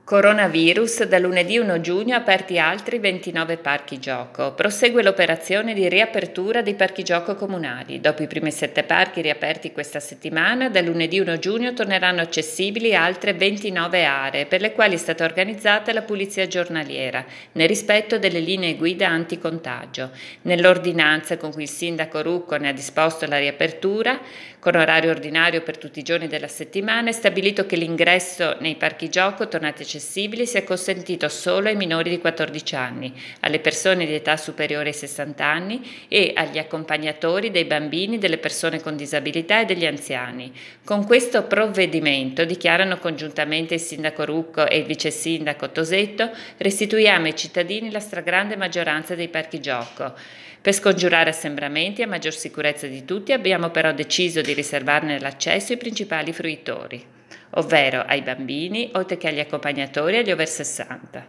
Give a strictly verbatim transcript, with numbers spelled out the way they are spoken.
Coronavirus, da lunedì primo giugno aperti altri ventinove parchi gioco. Prosegue l'operazione di riapertura dei parchi gioco comunali. Dopo i primi sette parchi riaperti questa settimana, da lunedì primo giugno torneranno accessibili altre ventinove aree per le quali è stata organizzata la pulizia giornaliera, nel rispetto delle linee guida anticontagio. Nell'ordinanza con cui il sindaco Rucco ne ha disposto la riapertura, con orario ordinario per tutti i giorni della settimana, è stabilito che l'ingresso nei parchi gioco tornati accessibili sia consentito solo ai minori di quattordici anni, alle persone di età superiore ai sessanta anni e agli accompagnatori dei bambini, delle persone con disabilità e degli anziani. Con questo provvedimento, dichiarano congiuntamente il sindaco Rucco e il vice sindaco Tosetto, restituiamo ai cittadini la stragrande maggioranza dei parchi gioco. Per scongiurare assembramenti e a maggior sicurezza di tutti, abbiamo però deciso di riservarne l'accesso ai principali fruitori, ovvero ai bambini, oltre che agli accompagnatori e agli over sessanta.